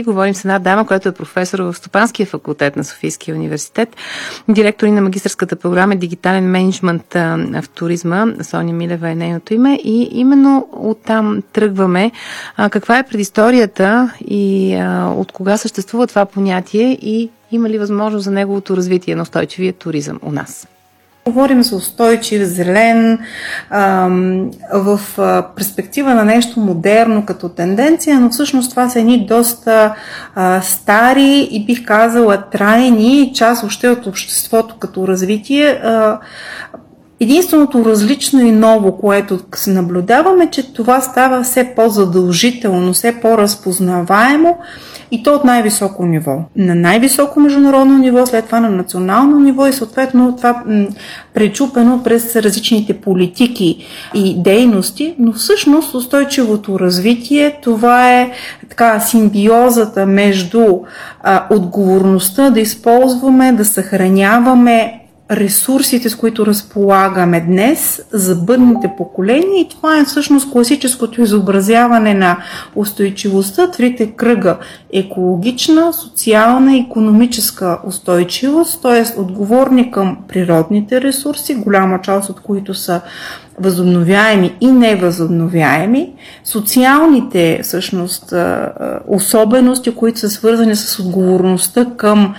Говорим с една дама, която е професор в Стопанския факултет на Софийския университет, директор и на магистърската програма Дигитален мениджмънт в туризма. Соня Милева е нейното име и именно оттам тръгваме. Каква е предисторията и от кога съществува това понятие и има ли възможност за неговото развитие на устойчивия туризъм у нас? Говорим за устойчив, зелен, в перспектива на нещо модерно като тенденция, но всъщност това са едни доста стари и бих казала трайни част още от обществото като развитие. Единственото различно и ново, което се наблюдаваме, че това става все по-задължително, все по-разпознаваемо и то от най-високо ниво. На най-високо международно ниво, след това на национално ниво и съответно това пречупено през различните политики и дейности, но всъщност устойчивото развитие, това е така симбиозата между отговорността да използваме, да съхраняваме ресурсите, с които разполагаме днес за бъдните поколения и това е всъщност класическото изобразяване на устойчивостта, трите кръга – екологична, социална и икономическа устойчивост, т.е. отговорни към природните ресурси, голяма част от които са възобновяеми и невъзобновяеми, социалните всъщност особености, които са свързани с отговорността към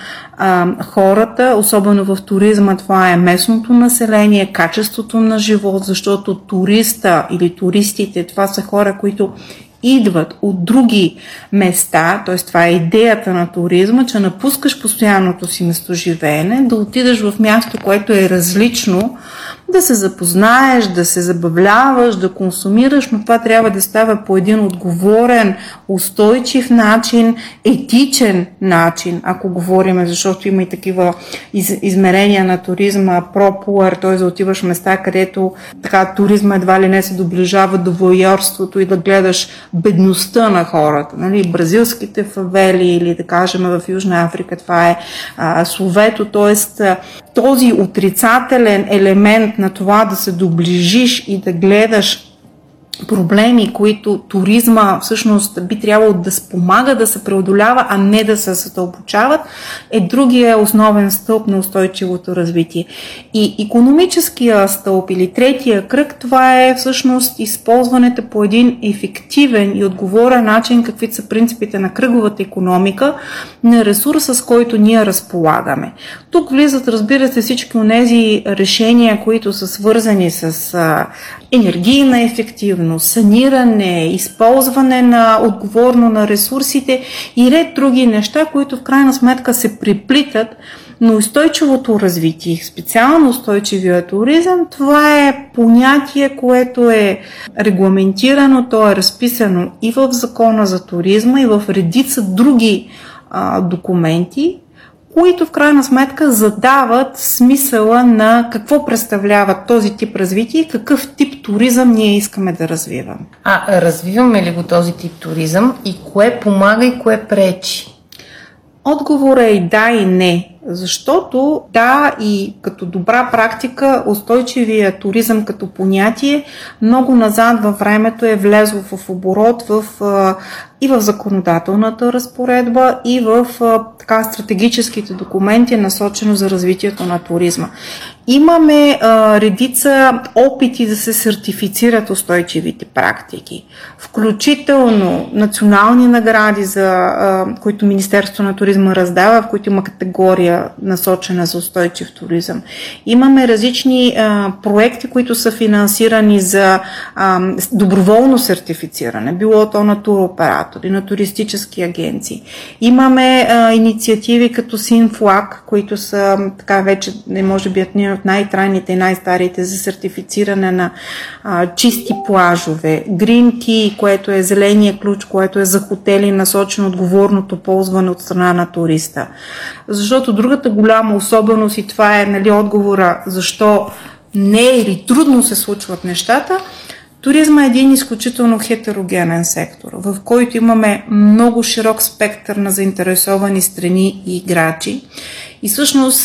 хората, особено в туризма, това е местното население, качеството на живот, защото туриста или туристите, това са хора, които идват от други места, т.е. това е идеята на туризма, че напускаш постоянното си местоживеене, да отидеш в място, което е различно, да се запознаеш, да се забавляваш, да консумираш, но това трябва да става по един отговорен, устойчив начин, етичен начин, ако говорим, защото има и такива измерения на туризма, пропуър, т.е. да отиваш в места, където така туризма едва ли не се доближава до воайорството и да гледаш бедността на хората, нали, бразилските фавели или да кажем в Южна Африка, това е Словето, т.е. този отрицателен елемент на това да се доближиш и да гледаш проблеми, които туризма всъщност би трябвало да спомага да се преодолява, а не да се задълбочават, е другия основен стълб на устойчивото развитие. И икономическия стълб или третия кръг, това е всъщност използването по един ефективен и отговорен начин, каквито са принципите на кръговата икономика, на ресурса, с който ние разполагаме. Тук влизат, разбира се, всички онези решения, които са свързани с енергийна ефективност, саниране, използване на отговорно на ресурсите и ред други неща, които в крайна сметка се преплитат, но устойчивото развитие, специално устойчивия туризъм, това е понятие, което е регламентирано, то е разписано и в Закона за туризма, и в редица други документи, които в крайна сметка задават смисъла на какво представлява този тип развитие и какъв тип туризъм ние искаме да развиваме. Развиваме ли го този тип туризъм и кое помага и кое пречи? Отговорът е и да и не, защото да и като добра практика устойчивия туризъм като понятие много назад във времето е влезло в оборот и в законодателната разпоредба, и в стратегическите документи, насочено за развитието на туризма. Имаме редица опити да се сертифицират устойчивите практики, включително национални награди, които Министерството на туризма раздава, в които има категория насочена за устойчив туризъм. Имаме различни проекти, които са финансирани за доброволно сертифициране, било то на туроператори, на туристически агенции. Имаме инициативи като Синфлаг, които са така вече, може би, от най-трайните и най-старите за сертифициране на чисти плажове. Green Key, което е зеления ключ, което е за хотели, насочено отговорното ползване от страна на туриста. Защото другата голяма особеност, и това е отговора защо не или трудно се случват нещата, туризма е един изключително хетерогенен сектор, в който имаме много широк спектър на заинтересовани страни и играчи. И всъщност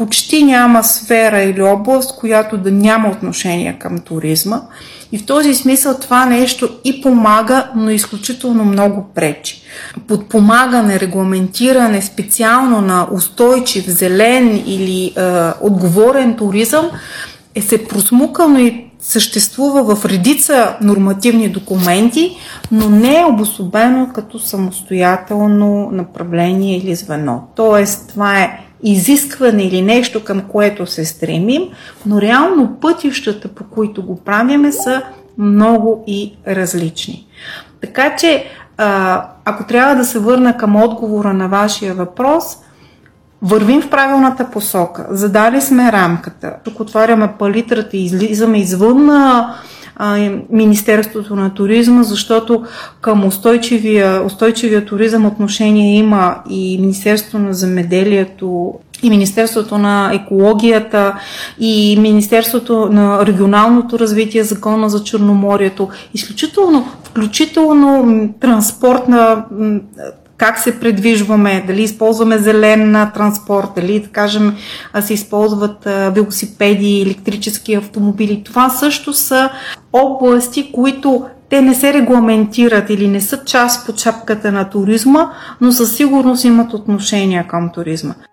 почти няма сфера или област, която да няма отношение към туризма. И в този смисъл това нещо и помага, но изключително много пречи. Подпомагане, регламентиране специално на устойчив, зелен или отговорен туризъм се просмукано и съществува в редица нормативни документи, но не е обособено като самостоятелно направление или звено. Тоест, това е изискване или нещо, към което се стремим, но реално пътищата, по които го правиме, са много и различни. Така че, ако трябва да се върна към отговора на вашия въпрос, вървим в правилната посока. Задали сме рамката. Тук отваряме палитрата и излизаме извън Министерството на туризма, защото към устойчивия туризъм отношение има и Министерството на земеделието, и Министерството на екологията, и Министерството на регионалното развитие, Закона за Черноморието, включително транспортна, как се предвижваме, дали използваме зелен транспорт, дали, да кажем, се използват велосипеди, електрически автомобили. Това също са области, които те не се регламентират или не са част под шапката на туризма, но със сигурност имат отношение към туризма.